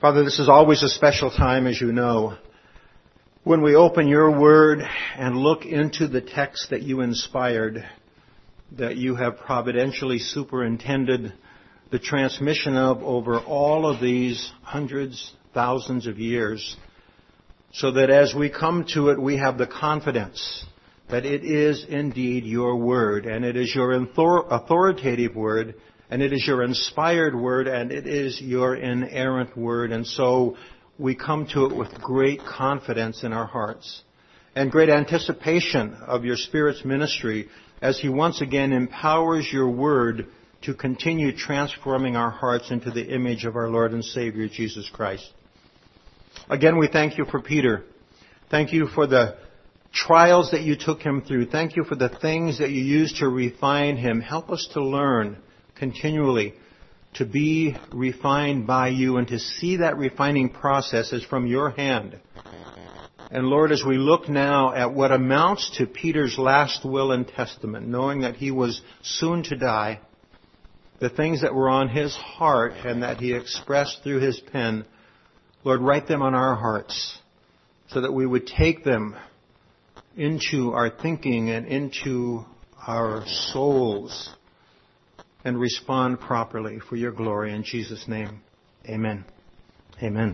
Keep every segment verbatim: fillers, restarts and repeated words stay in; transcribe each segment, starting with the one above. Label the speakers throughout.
Speaker 1: Father, this is always a special time, as you know, when we open your word and look into the text that you inspired, that you have providentially superintended the transmission of over all of these hundreds, thousands of years, so that as we come to it, we have the confidence that it is indeed your word, and it is your authoritative word, and it is your inspired word, and it is your inerrant word. And so we come to it with great confidence in our hearts and great anticipation of your Spirit's ministry as He once again empowers your word to continue transforming our hearts into the image of our Lord and Savior, Jesus Christ. Again, we thank you for Peter. Thank you for the trials that you took him through. Thank you for the things that you used to refine him. Help us to learn continually to be refined by you and to see that refining process as from your hand. And Lord, as we look now at what amounts to Peter's last will and testament, knowing that he was soon to die, the things that were on his heart and that he expressed through his pen, Lord, write them on our hearts so that we would take them into our thinking and into our souls and respond properly for your glory. In Jesus' name, amen. Amen.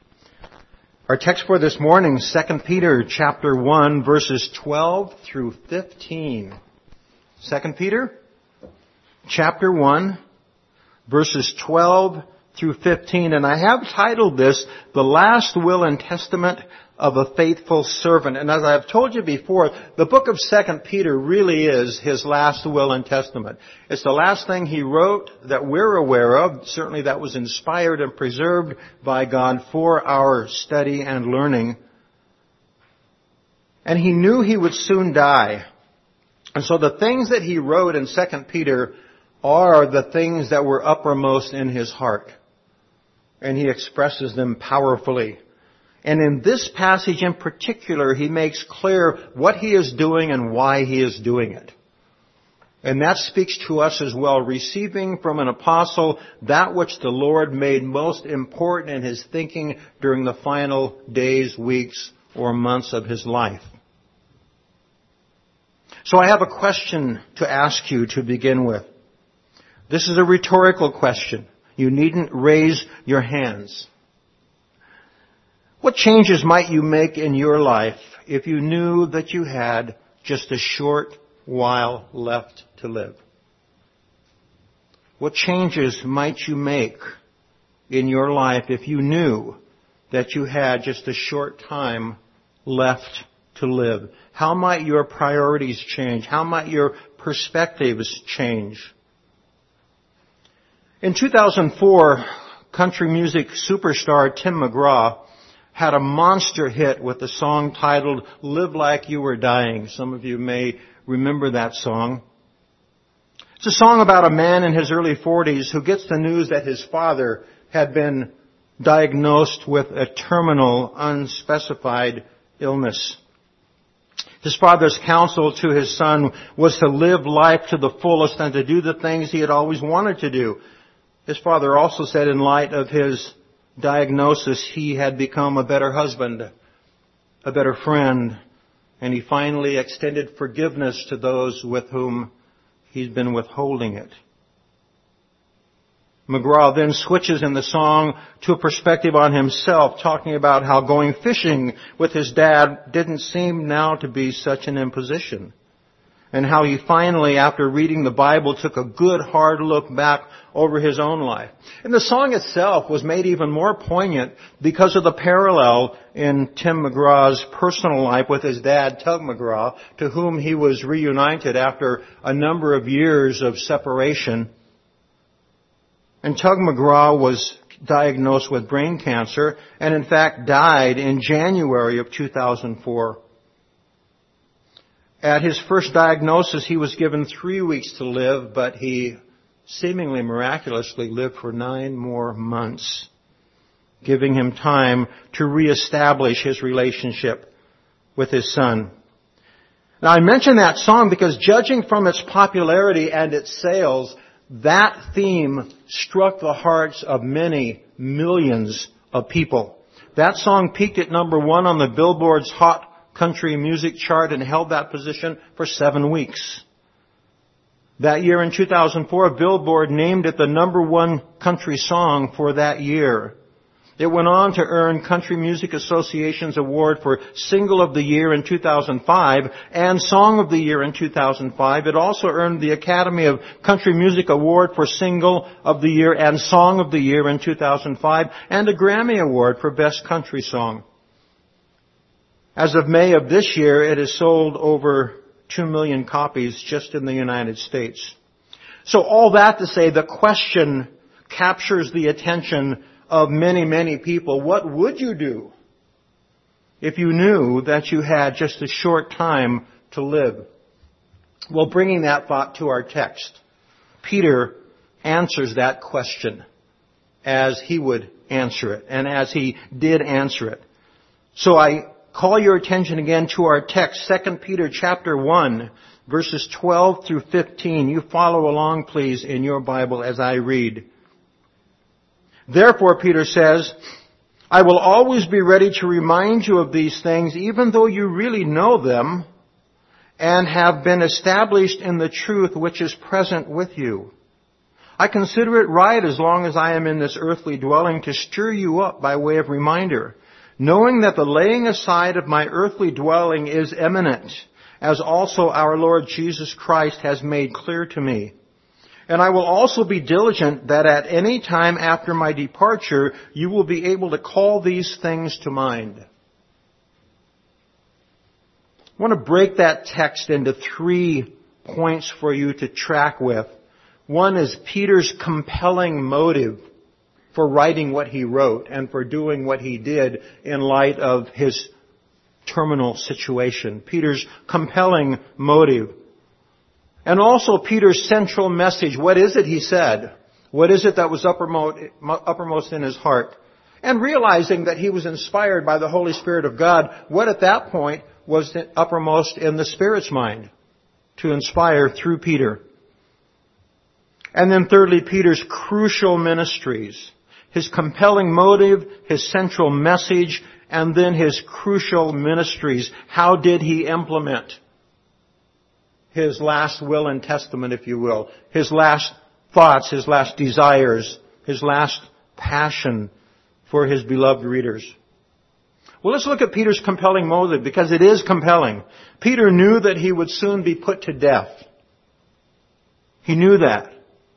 Speaker 1: Our text for this morning, Second Peter chapter one, verses twelve through fifteen. Second Peter chapter one, verses twelve through fifteen. And I have titled this, The Last Will and Testament of a Faithful Servant. And as I have told you before, the book of Second Peter really is his last will and testament. It's the last thing he wrote that we're aware of. Certainly that was inspired and preserved by God for our study and learning. And he knew he would soon die. And so the things that he wrote in Second Peter are the things that were uppermost in his heart. And he expresses them powerfully. And in this passage in particular, he makes clear what he is doing and why he is doing it. And that speaks to us as well, receiving from an apostle that which the Lord made most important in his thinking during the final days, weeks, or months of his life. So I have a question to ask you to begin with. This is a rhetorical question. You needn't raise your hands. What changes might you make in your life if you knew that you had just a short while left to live? What changes might you make in your life if you knew that you had just a short time left to live? How might your priorities change? How might your perspectives change? In two thousand four, country music superstar Tim McGraw had a monster hit with a song titled Live Like You Were Dying. Some of you may remember that song. It's a song about a man in his early forties who gets the news that his father had been diagnosed with a terminal, unspecified illness. His father's counsel to his son was to live life to the fullest and to do the things he had always wanted to do. His father also said in light of his diagnosis, he had become a better husband, a better friend, and he finally extended forgiveness to those with whom he's been withholding it. McGraw then switches in the song to a perspective on himself, talking about how going fishing with his dad didn't seem now to be such an imposition, and how he finally, after reading the Bible, took a good hard look back over his own life. And the song itself was made even more poignant because of the parallel in Tim McGraw's personal life with his dad, Tug McGraw, to whom he was reunited after a number of years of separation. And Tug McGraw was diagnosed with brain cancer and in fact died in January of two thousand four. At his first diagnosis, he was given three weeks to live, but he seemingly miraculously lived for nine more months, giving him time to reestablish his relationship with his son. Now, I mention that song because judging from its popularity and its sales, that theme struck the hearts of many millions of people. That song peaked at number one on the Billboard's Hot Country Music chart and held that position for seven weeks. That year in two thousand four, Billboard named it the number one country song for that year. It went on to earn Country Music Association's award for Single of the Year in two thousand five and Song of the Year in two thousand five. It also earned the Academy of Country Music Award for Single of the Year and Song of the Year in two thousand five and a Grammy Award for Best Country Song. As of May of this year, it has sold over two million copies just in the United States. So all that to say, the question captures the attention of many, many people. What would you do if you knew that you had just a short time to live? Well, bringing that thought to our text, Peter answers that question as he would answer it, and as he did answer it. So I call your attention again to our text, Second Peter chapter one, verses twelve through fifteen. You follow along, please, in your Bible as I read. Therefore, Peter says, I will always be ready to remind you of these things, even though you really know them and have been established in the truth which is present with you. I consider it right, as long as I am in this earthly dwelling, to stir you up by way of reminder, knowing that the laying aside of my earthly dwelling is imminent, as also our Lord Jesus Christ has made clear to me. And I will also be diligent that at any time after my departure, you will be able to call these things to mind. I want to break that text into three points for you to track with. One is Peter's compelling motive for writing what he wrote and for doing what he did in light of his terminal situation. Peter's compelling motive. And also Peter's central message. What is it he said? What is it that was uppermost, uppermost in his heart? And realizing that he was inspired by the Holy Spirit of God, what at that point was uppermost in the Spirit's mind to inspire through Peter? And then thirdly, Peter's crucial ministries. His compelling motive, his central message, and then his crucial ministries. How did he implement his last will and testament, if you will, his last thoughts, his last desires, his last passion for his beloved readers? Well, let's look at Peter's compelling motive, because it is compelling. Peter knew that he would soon be put to death. He knew that.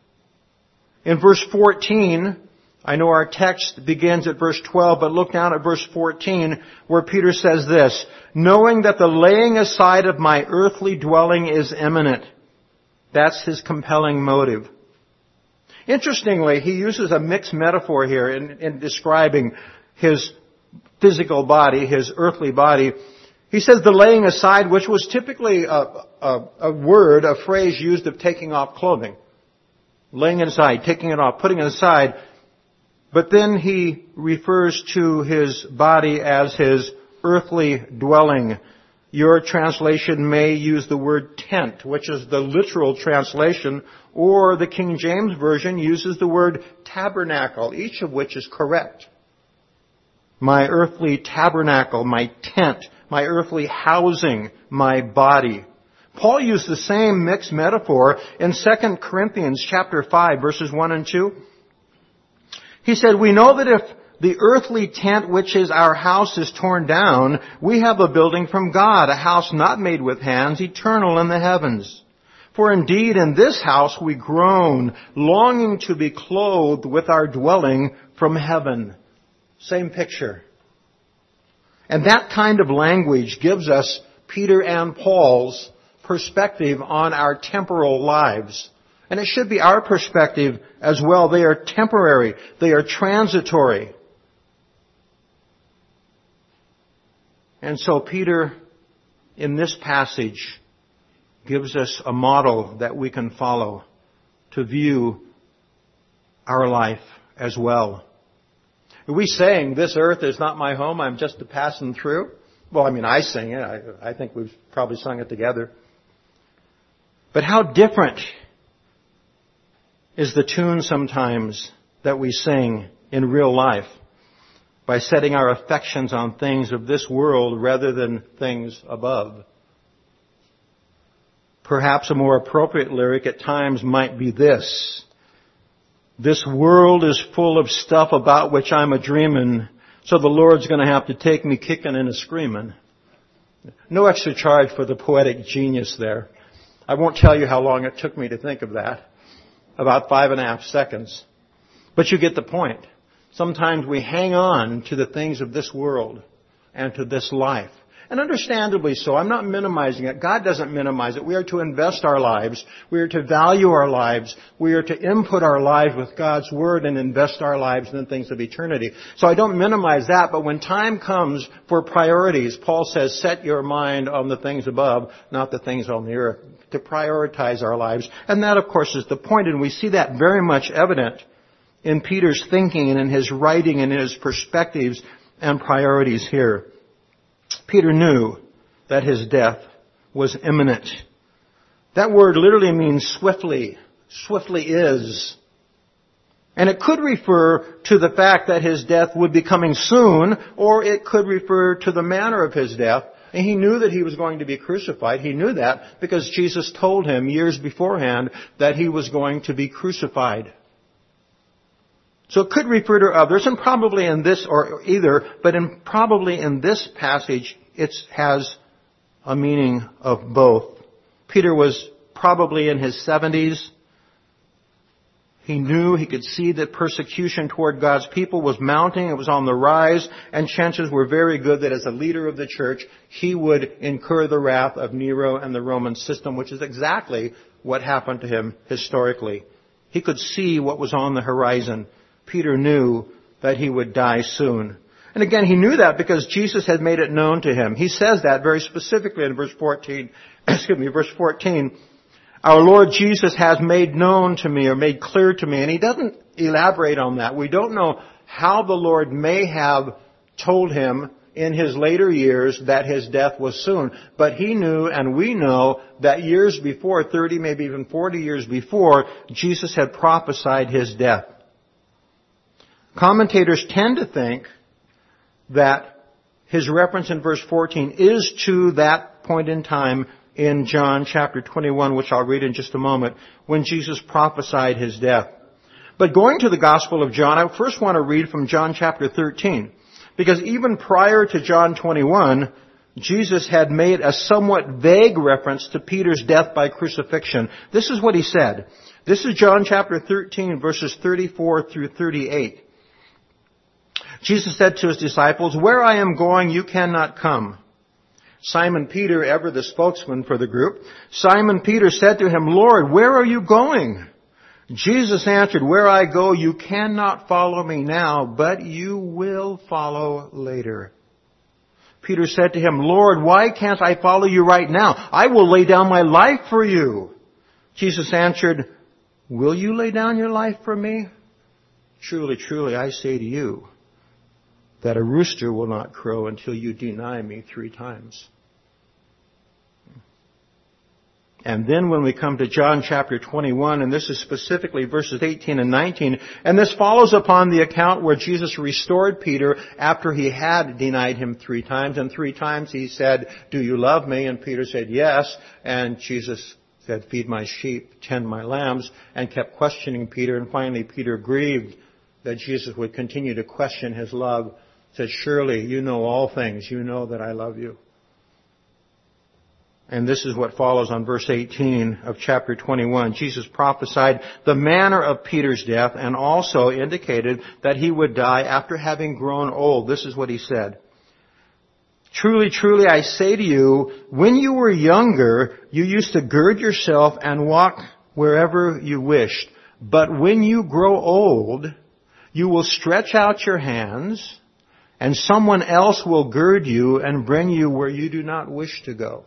Speaker 1: In verse fourteen, I know our text begins at verse twelve, but look down at verse fourteen, where Peter says this, knowing that the laying aside of my earthly dwelling is imminent. That's his compelling motive. Interestingly, he uses a mixed metaphor here in, in describing his physical body, his earthly body. He says the laying aside, which was typically a, a, a word, a phrase used of taking off clothing. Laying it aside, taking it off, putting it aside. But then he refers to his body as his earthly dwelling. Your translation may use the word tent, which is the literal translation, or the King James Version uses the word tabernacle, each of which is correct. My earthly tabernacle, my tent, my earthly housing, my body. Paul used the same mixed metaphor in Second Corinthians chapter five, verses one and two. He said, we know that if the earthly tent which is our house is torn down, we have a building from God, a house not made with hands, eternal in the heavens. For indeed in this house we groan, longing to be clothed with our dwelling from heaven. Same picture. And that kind of language gives us Peter and Paul's perspective on our temporal lives. And it should be our perspective as well. They are temporary. They are transitory. And so Peter, in this passage, gives us a model that we can follow to view our life as well. Are we saying, this earth is not my home, I'm just a passing through? Well, I mean, I sing it. I, I think we've probably sung it together. But how different is the tune sometimes that we sing in real life? by setting our affections on things of this world rather than things above. Perhaps a more appropriate lyric at times might be this: this world is full of stuff about which I'm a dreamin', so the Lord's going to have to take me kicking and a screaming. No extra charge for the poetic genius there. I won't tell you how long it took me to think of that. About five and a half seconds. But you get the point. Sometimes we hang on to the things of this world and to this life. And understandably so. I'm not minimizing it. God doesn't minimize it. We are to invest our lives. We are to value our lives. We are to input our lives with God's Word and invest our lives in the things of eternity. So I don't minimize that, but when time comes for priorities, Paul says, set your mind on the things above, not the things on the earth, to prioritize our lives. And that, of course, is the point, and we see that very much evident in Peter's thinking and in his writing and in his perspectives and priorities here. Peter knew that his death was imminent. That word literally means swiftly. Swiftly is. And it could refer to the fact that his death would be coming soon, or it could refer to the manner of his death. And he knew that he was going to be crucified. He knew that because Jesus told him years beforehand that he was going to be crucified. So it could refer to others, and probably in this, or either, but in probably in this passage, it has a meaning of both. Peter was probably in his seventies. He knew, he could see that persecution toward God's people was mounting, it was on the rise, and chances were very good that as a leader of the church, he would incur the wrath of Nero and the Roman system, which is exactly what happened to him historically. He could see what was on the horizon. Peter knew that he would die soon. And again, he knew that because Jesus had made it known to him. He says that very specifically in verse fourteen. Excuse me, verse fourteen. Our Lord Jesus has made known to me, or made clear to me. And he doesn't elaborate on that. We don't know how the Lord may have told him in his later years that his death was soon. But he knew, and we know, that years before, thirty, maybe even forty years before, Jesus had prophesied his death. Commentators tend to think that his reference in verse fourteen is to that point in time in John chapter twenty-one, which I'll read in just a moment, when Jesus prophesied his death. But going to the Gospel of John, I first want to read from John chapter thirteen, because even prior to John twenty-one, Jesus had made a somewhat vague reference to Peter's death by crucifixion. This is what he said. This is John chapter thirteen, verses thirty-four through thirty-eight. Jesus said to his disciples, where I am going, you cannot come. Simon Peter, ever the spokesman for the group, Simon Peter said to him, Lord, where are you going? Jesus answered, where I go, you cannot follow me now, but you will follow later. Peter said to him, Lord, why can't I follow you right now? I will lay down my life for you. Jesus answered, will you lay down your life for me? Truly, truly, I say to you, that a rooster will not crow until you deny me three times. And then when we come to John chapter twenty-one, and this is specifically verses eighteen and nineteen, and this follows upon the account where Jesus restored Peter after he had denied him three times. And three times he said, do you love me? And Peter said, yes. And Jesus said, feed my sheep, tend my lambs, and kept questioning Peter. And finally Peter grieved that Jesus would continue to question his love. Said, surely you know all things. You know that I love you. And this is what follows on verse eighteen of chapter twenty-one. Jesus prophesied the manner of Peter's death and also indicated that he would die after having grown old. This is what he said. Truly, truly, I say to you, when you were younger, you used to gird yourself and walk wherever you wished. But when you grow old, you will stretch out your hands, and someone else will gird you and bring you where you do not wish to go.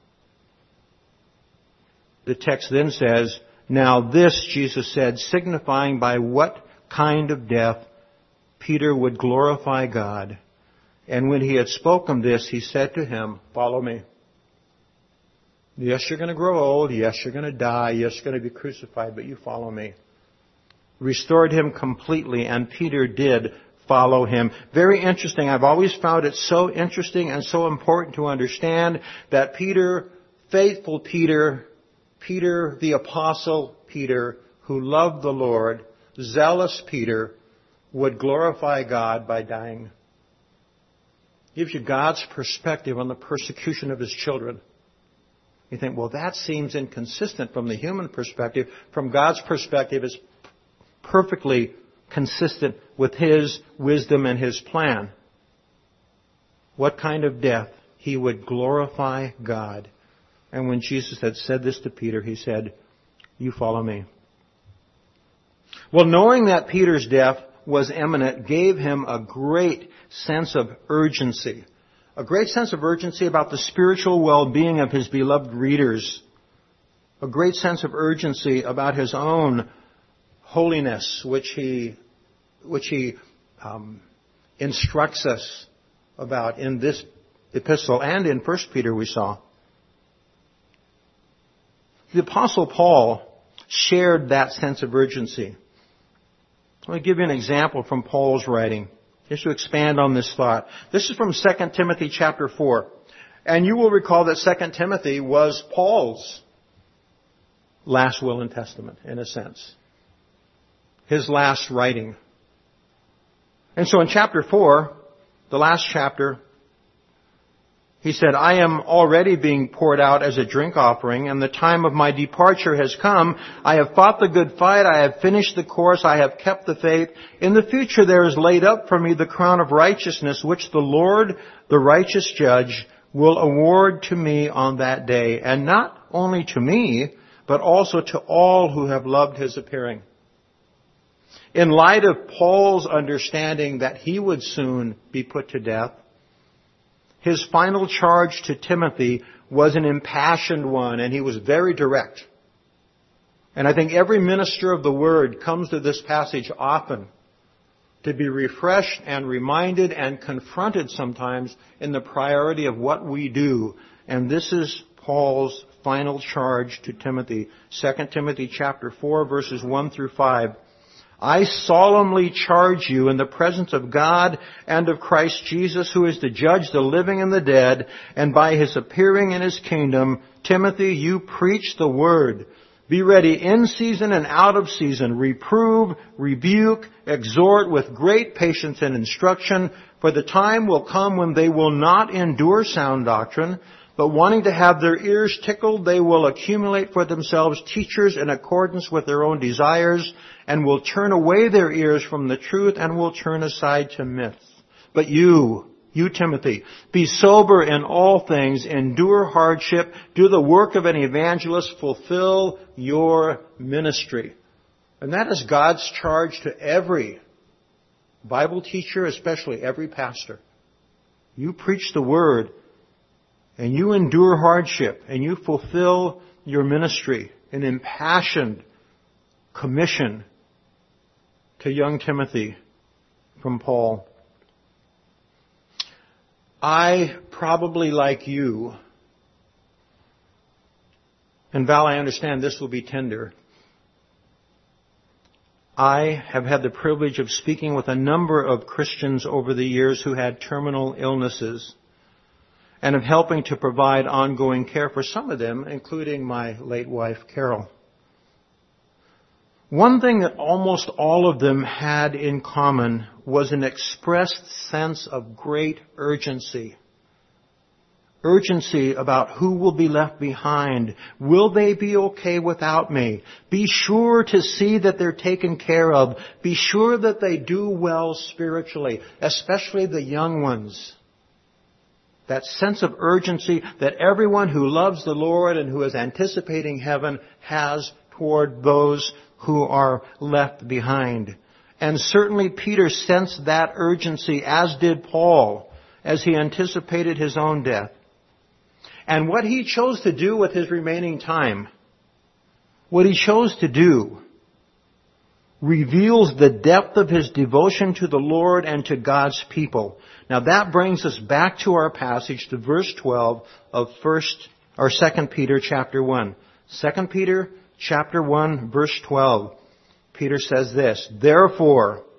Speaker 1: The text then says, now this, Jesus said, signifying by what kind of death Peter would glorify God. And when he had spoken this, he said to him, follow me. Yes, you're going to grow old. Yes, you're going to die. Yes, you're going to be crucified, but you follow me. Restored him completely, and Peter did follow him. Very interesting. I've always found it so interesting and so important to understand that Peter, faithful Peter, Peter the Apostle Peter, who loved the Lord, zealous Peter, would glorify God by dying. Gives you God's perspective on the persecution of his children. You think, well, that seems inconsistent from the human perspective. From God's perspective, it's perfectly consistent with his wisdom and his plan. What kind of death? He would glorify God. And when Jesus had said this to Peter, he said, you follow me. Well, knowing that Peter's death was imminent gave him a great sense of urgency. A great sense of urgency about the spiritual well-being of his beloved readers. A great sense of urgency about his own holiness, which he, which he um, instructs us about in this epistle and in First Peter we saw. The Apostle Paul shared that sense of urgency. Let me give you an example from Paul's writing, just to expand on this thought. This is from Second Timothy chapter four. And you will recall that Second Timothy was Paul's last will and testament, in a sense. His last writing. And so in chapter four, the last chapter, he said, I am already being poured out as a drink offering, and the time of my departure has come. I have fought the good fight. I have finished the course. I have kept the faith. In the future there is laid up for me the crown of righteousness, which the Lord, the righteous judge, will award to me on that day. And not only to me, but also to all who have loved his appearing. In light of Paul's understanding that he would soon be put to death, his final charge to Timothy was an impassioned one, and he was very direct. And I think every minister of the Word comes to this passage often to be refreshed and reminded and confronted sometimes in the priority of what we do. And this is Paul's final charge to Timothy. Second Timothy chapter four, verses one through five. I solemnly charge you in the presence of God and of Christ Jesus, who is to judge the living and the dead, and by his appearing in his kingdom, Timothy, you preach the word. Be ready in season and out of season. Reprove, rebuke, exhort with great patience and instruction, for the time will come when they will not endure sound doctrine, but wanting to have their ears tickled, they will accumulate for themselves teachers in accordance with their own desires, and will turn away their ears from the truth and will turn aside to myths. But you, you Timothy, be sober in all things, endure hardship, do the work of an evangelist, fulfill your ministry. And that is God's charge to every Bible teacher, especially every pastor. You preach the word, and you endure hardship, and you fulfill your ministry, an impassioned commission to young Timothy from Paul. I, probably like you, and Val, I understand this will be tender, I have had the privilege of speaking with a number of Christians over the years who had terminal illnesses, and of helping to provide ongoing care for some of them, including my late wife, Carol. One thing that almost all of them had in common was an expressed sense of great urgency. Urgency about who will be left behind. Will they be okay without me? Be sure to see that they're taken care of. Be sure that they do well spiritually, especially the young ones. That sense of urgency that everyone who loves the Lord and who is anticipating heaven has toward those who are left behind. And certainly Peter sensed that urgency, as did Paul, as he anticipated his own death. And what he chose to do with his remaining time, what he chose to do, reveals the depth of his devotion to the Lord and to God's people. Now that brings us back to our passage, to verse twelve of first or Second Peter chapter one. Second Peter chapter one, verse twelve. Peter says this, Therefore,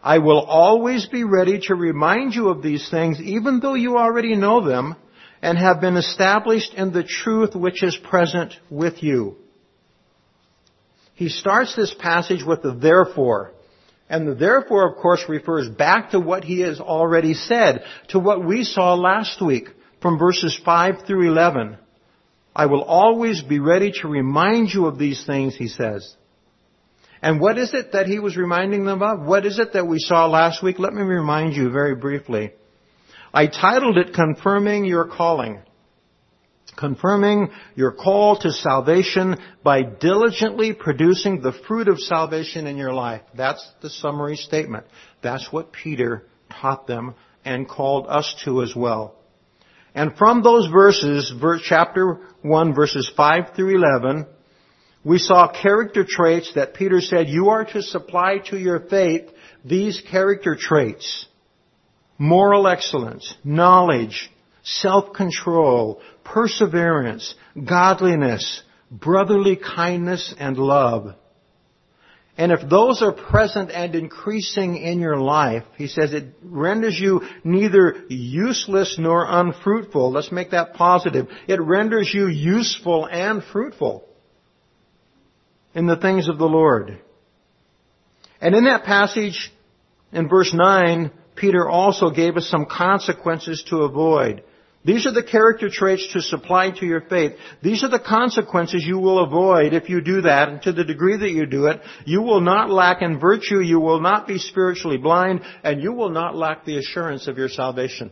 Speaker 1: I will always be ready to remind you of these things, even though you already know them and have been established in the truth which is present with you. He starts this passage with the therefore. And the therefore, of course, refers back to what he has already said, to what we saw last week from verses five through eleven. I will always be ready to remind you of these things, he says. And what is it that he was reminding them of? What is it that we saw last week? Let me remind you very briefly. I titled it Confirming Your Calling. Confirming your call to salvation by diligently producing the fruit of salvation in your life. That's the summary statement. That's what Peter taught them and called us to as well. And from those verses, verse, chapter one, verses five through eleven, we saw character traits that Peter said you are to supply to your faith these character traits. Moral excellence, knowledge, self-control, perseverance, godliness, brotherly kindness, and love. And if those are present and increasing in your life, he says it renders you neither useless nor unfruitful. Let's make that positive. It renders you useful and fruitful in the things of the Lord. And in that passage, in verse nine, Peter also gave us some consequences to avoid. These are the character traits to supply to your faith. These are the consequences you will avoid if you do that. And to the degree that you do it, you will not lack in virtue, you will not be spiritually blind, and you will not lack the assurance of your salvation.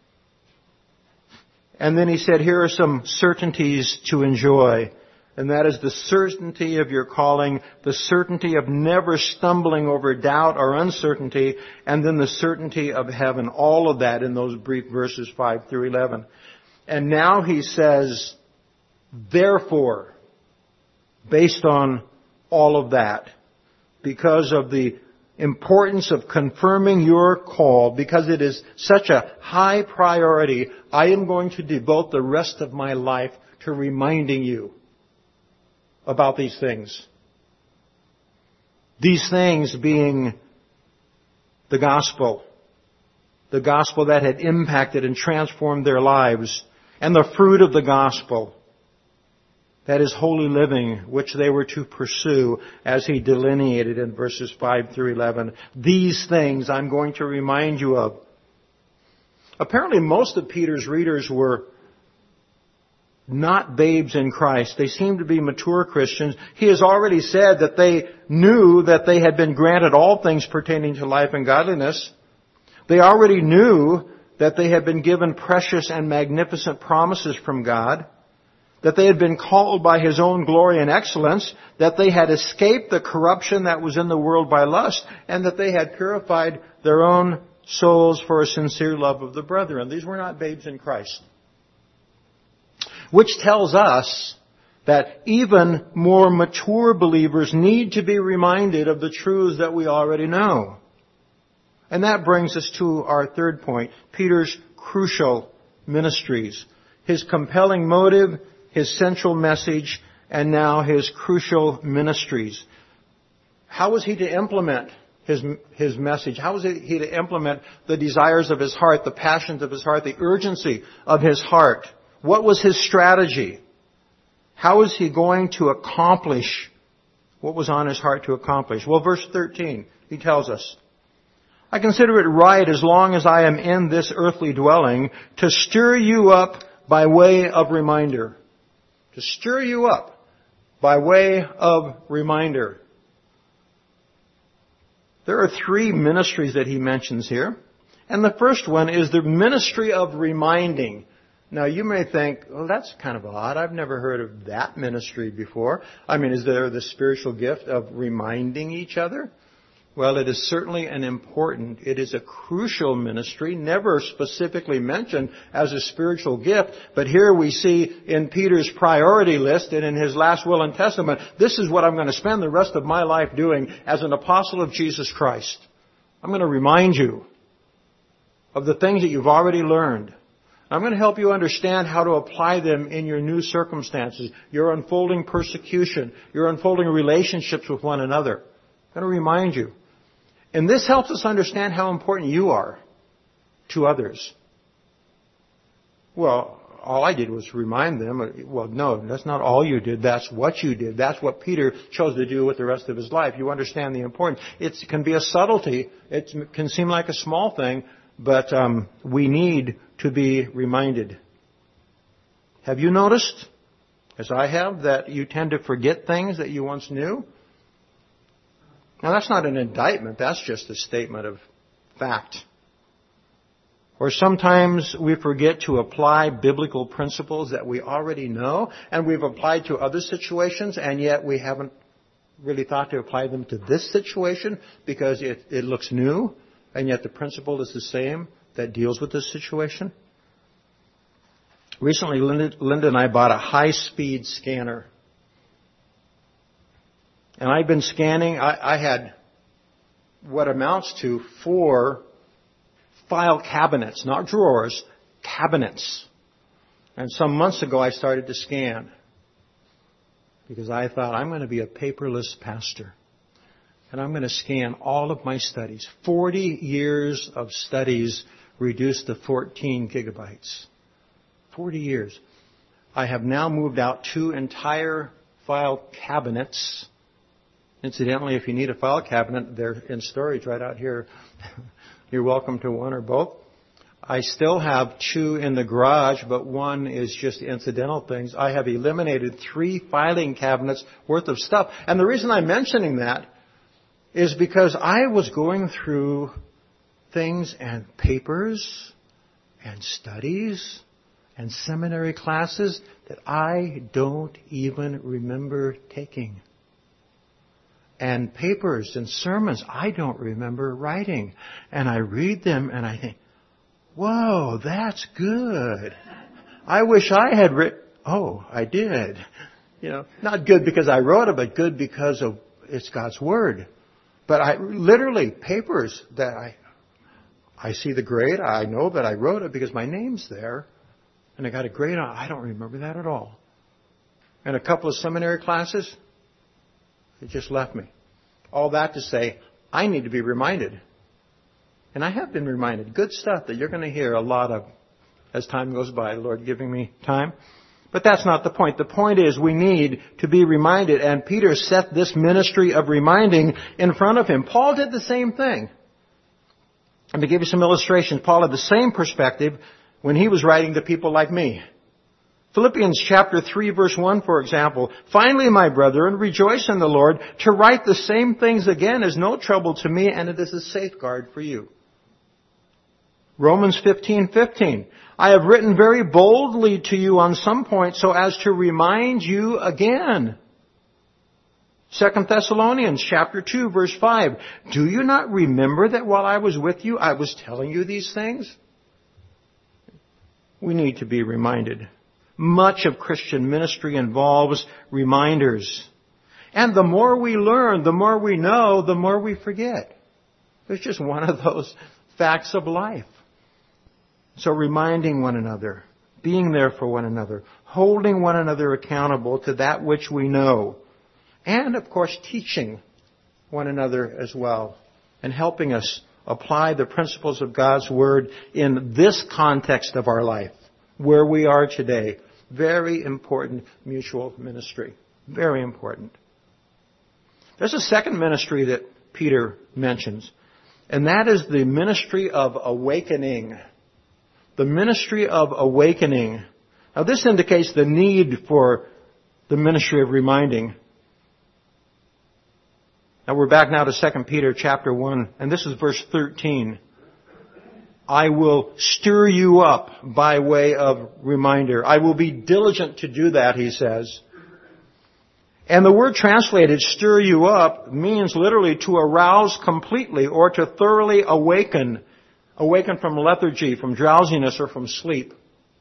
Speaker 1: And then he said, here are some certainties to enjoy. And that is the certainty of your calling, the certainty of never stumbling over doubt or uncertainty, and then the certainty of heaven. All of that in those brief verses five through eleven. And now he says, therefore, based on all of that, because of the importance of confirming your call, because it is such a high priority, I am going to devote the rest of my life to reminding you about these things. These things being the gospel. The gospel that had impacted and transformed their lives. And the fruit of the gospel. That is holy living, which they were to pursue as he delineated in verses five through eleven. These things I'm going to remind you of. Apparently most of Peter's readers were not babes in Christ. They seem to be mature Christians. He has already said that they knew that they had been granted all things pertaining to life and godliness. They already knew that they had been given precious and magnificent promises from God, that they had been called by His own glory and excellence, that they had escaped the corruption that was in the world by lust, and that they had purified their own souls for a sincere love of the brethren. These were not babes in Christ. Which tells us that even more mature believers need to be reminded of the truths that we already know. And that brings us to our third point, Peter's crucial ministries. His compelling motive, his central message, and now his crucial ministries. How was he to implement his, his message? How was he to implement the desires of his heart, the passions of his heart, the urgency of his heart? What was his strategy? How is he going to accomplish what was on his heart to accomplish? Well, verse thirteen, he tells us, I consider it right, as long as I am in this earthly dwelling, to stir you up by way of reminder. To stir you up by way of reminder. There are three ministries that he mentions here. And the first one is the ministry of reminding. Now, you may think, well, that's kind of odd. I've never heard of that ministry before. I mean, is there the spiritual gift of reminding each other? Well, it is certainly an important, it is a crucial ministry, never specifically mentioned as a spiritual gift. But here we see in Peter's priority list and in his last will and testament, this is what I'm going to spend the rest of my life doing as an apostle of Jesus Christ. I'm going to remind you of the things that you've already learned. I'm going to help you understand how to apply them in your new circumstances, your unfolding persecution, your unfolding relationships with one another. I'm going to remind you. And this helps us understand how important you are to others. Well, all I did was remind them. Well, no, that's not all you did. That's what you did. That's what Peter chose to do with the rest of his life. You understand the importance. It can be a subtlety. It can seem like a small thing, but um, we need to be reminded. Have you noticed, as I have, that you tend to forget things that you once knew? Now, that's not an indictment. That's just a statement of fact. Or sometimes we forget to apply biblical principles that we already know and we've applied to other situations, and yet we haven't really thought to apply them to this situation because it, it looks new, and yet the principle is the same that deals with this situation. Recently, Linda, Linda and I bought a high-speed scanner. And I've been scanning. I, I had what amounts to four file cabinets, not drawers, cabinets. And some months ago I started to scan because I thought I'm going to be a paperless pastor. And I'm going to scan all of my studies. Forty years of studies reduced to fourteen gigabytes. Forty years. I have now moved out two entire file cabinets. Incidentally, if you need a file cabinet, they're in storage right out here. You're welcome to one or both. I still have two in the garage, but one is just incidental things. I have eliminated three filing cabinets worth of stuff. And the reason I'm mentioning that is because I was going through things and papers and studies and seminary classes that I don't even remember taking. And papers and sermons I don't remember writing. And I read them and I think, whoa, that's good. I wish I had written, oh, I did. You know, not good because I wrote it, but good because of it's God's Word. But I literally, papers that I, I see the grade, I know that I wrote it because my name's there. And I got a grade on it. I don't remember that at all. And a couple of seminary classes, it just left me. All that to say, I need to be reminded. And I have been reminded. Good stuff that you're going to hear a lot of as time goes by, the Lord giving me time. But that's not the point. The point is we need to be reminded. And Peter set this ministry of reminding in front of him. Paul did the same thing. Let me give you some illustrations. Paul had the same perspective when he was writing to people like me. Philippians chapter three verse one, for example. Finally, my brethren, rejoice in the Lord. To write the same things again is no trouble to me, and it is a safeguard for you. Romans fifteen fifteen. I have written very boldly to you on some points so as to remind you again. Second Thessalonians chapter two verse five. Do you not remember that while I was with you, I was telling you these things? We need to be reminded. Much of Christian ministry involves reminders. And the more we learn, the more we know, the more we forget. It's just one of those facts of life. So reminding one another, being there for one another, holding one another accountable to that which we know. And, of course, teaching one another as well. And helping us apply the principles of God's Word in this context of our life, where we are today. Very important mutual ministry. Very important. There's a second ministry that Peter mentions, and that is the ministry of awakening. The ministry of awakening. Now this indicates the need for the ministry of reminding. Now we're back now to Second Peter chapter one, and this is verse thirteen. I will stir you up by way of reminder. I will be diligent to do that, he says. And the word translated, stir you up, means literally to arouse completely or to thoroughly awaken. Awaken from lethargy, from drowsiness, or from sleep.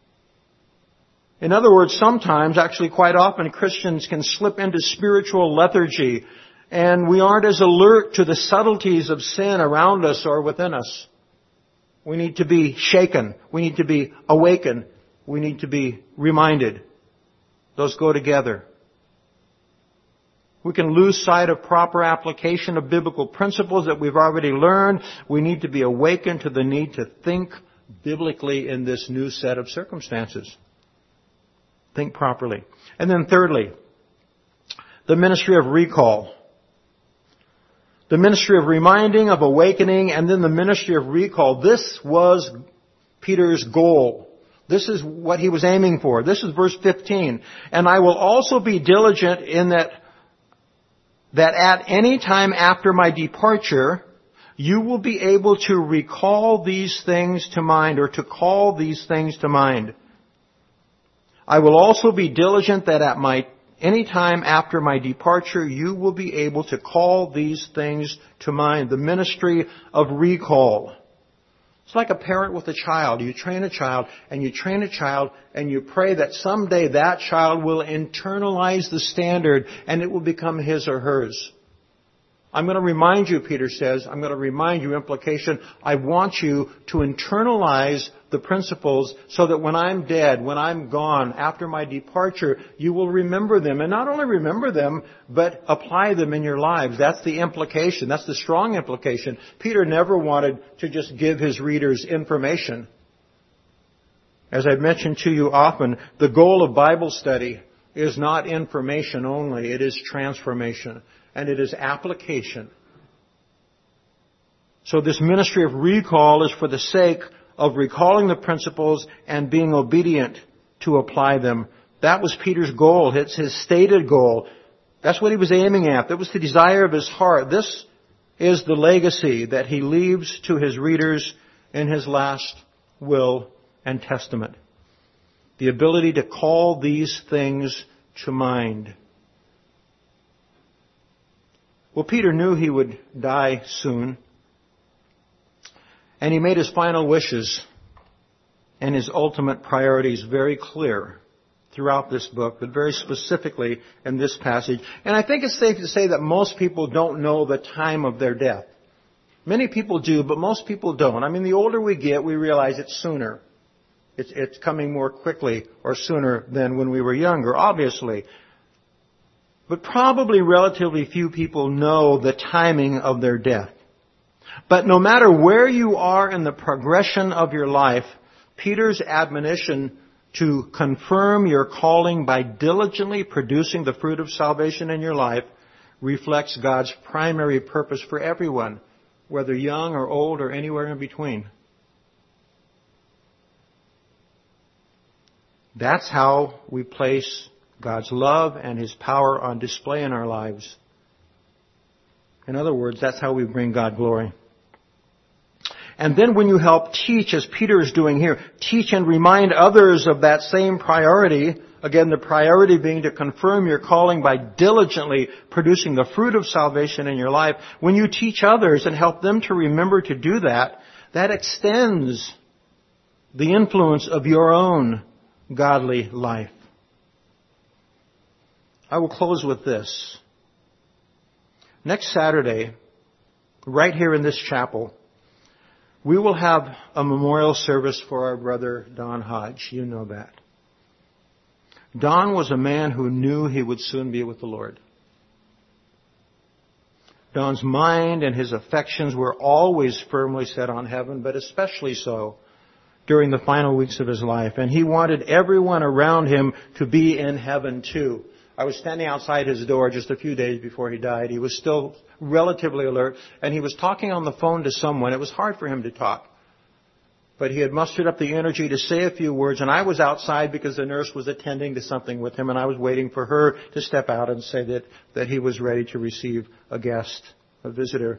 Speaker 1: In other words, sometimes, actually quite often, Christians can slip into spiritual lethargy, and we aren't as alert to the subtleties of sin around us or within us. We need to be shaken. We need to be awakened. We need to be reminded. Those go together. We can lose sight of proper application of biblical principles that we've already learned. We need to be awakened to the need to think biblically in this new set of circumstances. Think properly. And then thirdly, the ministry of recall. The ministry of reminding, of awakening, and then the ministry of recall. This was Peter's goal. This is what he was aiming for. This is verse fifteen. And I will also be diligent in that, that at any time after my departure, you will be able to recall these things to mind, or to call these things to mind. I will also be diligent that at my any time after my departure, you will be able to call these things to mind. The ministry of recall. It's like a parent with a child. You train a child, and you train a child, and you pray that someday that child will internalize the standard, and it will become his or hers. I'm going to remind you, Peter says, I'm going to remind you, implication, I want you to internalize the principles so that when I'm dead, when I'm gone, after my departure, you will remember them. And not only remember them, but apply them in your lives. That's the implication. That's the strong implication. Peter never wanted to just give his readers information. As I've mentioned to you often, the goal of Bible study is not information only. It is transformation. And it is application. So this ministry of recall is for the sake of recalling the principles and being obedient to apply them. That was Peter's goal. It's his stated goal. That's what he was aiming at. That was the desire of his heart. This is the legacy that he leaves to his readers in his last will and testament. The ability to call these things to mind. Well, Peter knew he would die soon. And he made his final wishes and his ultimate priorities very clear throughout this book, but very specifically in this passage. And I think it's safe to say that most people don't know the time of their death. Many people do, but most people don't. I mean, the older we get, we realize it's sooner. It's, it's coming more quickly or sooner than when we were younger, obviously. But probably relatively few people know the timing of their death. But no matter where you are in the progression of your life, Peter's admonition to confirm your calling by diligently producing the fruit of salvation in your life reflects God's primary purpose for everyone, whether young or old or anywhere in between. That's how we place God's love and His power on display in our lives. In other words, that's how we bring God glory. And then when you help teach, as Peter is doing here, teach and remind others of that same priority, again, the priority being to confirm your calling by diligently producing the fruit of salvation in your life. When you teach others and help them to remember to do that, that extends the influence of your own godly life. I will close with this. Next Saturday, right here in this chapel, we will have a memorial service for our brother Don Hodge. You know that. Don was a man who knew he would soon be with the Lord. Don's mind and his affections were always firmly set on heaven, but especially so during the final weeks of his life. And he wanted everyone around him to be in heaven too. I was standing outside his door just a few days before he died. He was still relatively alert, and he was talking on the phone to someone. It was hard for him to talk. But he had mustered up the energy to say a few words, and I was outside because the nurse was attending to something with him, and I was waiting for her to step out and say that, that he was ready to receive a guest, a visitor.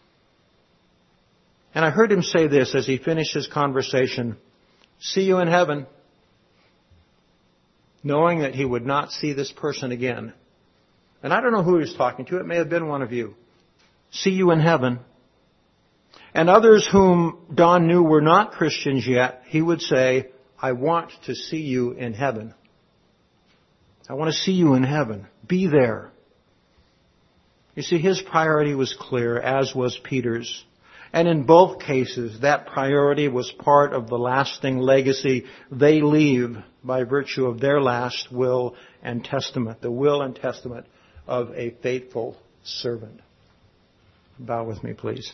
Speaker 1: And I heard him say this as he finished his conversation, "See you in heaven," knowing that he would not see this person again. And I don't know who he was talking to. It may have been one of you. See you in heaven. And others whom Don knew were not Christians yet, he would say, I want to see you in heaven. I want to see you in heaven. Be there. You see, his priority was clear, as was Peter's. And in both cases, that priority was part of the lasting legacy they leave by virtue of their last will and testament, the will and testament of a faithful servant. Bow with me, please.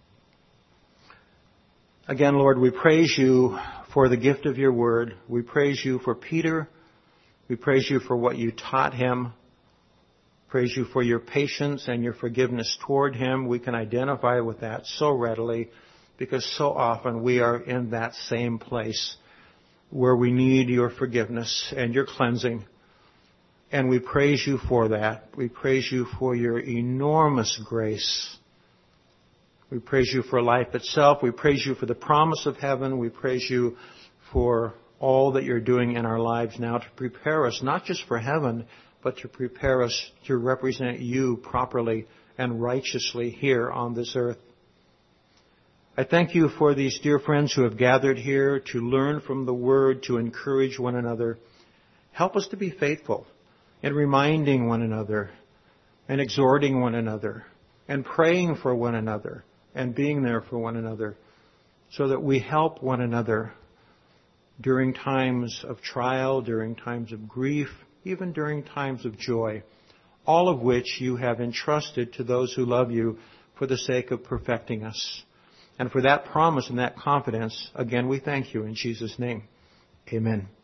Speaker 1: Again, Lord, we praise you for the gift of your word. We praise you for Peter. We praise you for what you taught him. Praise you for your patience and your forgiveness toward him. We can identify with that so readily because so often we are in that same place where we need your forgiveness and your cleansing. And we praise you for that. We praise you for your enormous grace. We praise you for life itself. We praise you for the promise of heaven. We praise you for all that you're doing in our lives now to prepare us, not just for heaven, but to prepare us to represent you properly and righteously here on this earth. I thank you for these dear friends who have gathered here to learn from the Word, to encourage one another. Help us to be faithful in reminding one another and exhorting one another and praying for one another and being there for one another so that we help one another during times of trial, during times of grief, even during times of joy, all of which you have entrusted to those who love you for the sake of perfecting us. And for that promise and that confidence, again, we thank you in Jesus' name. Amen.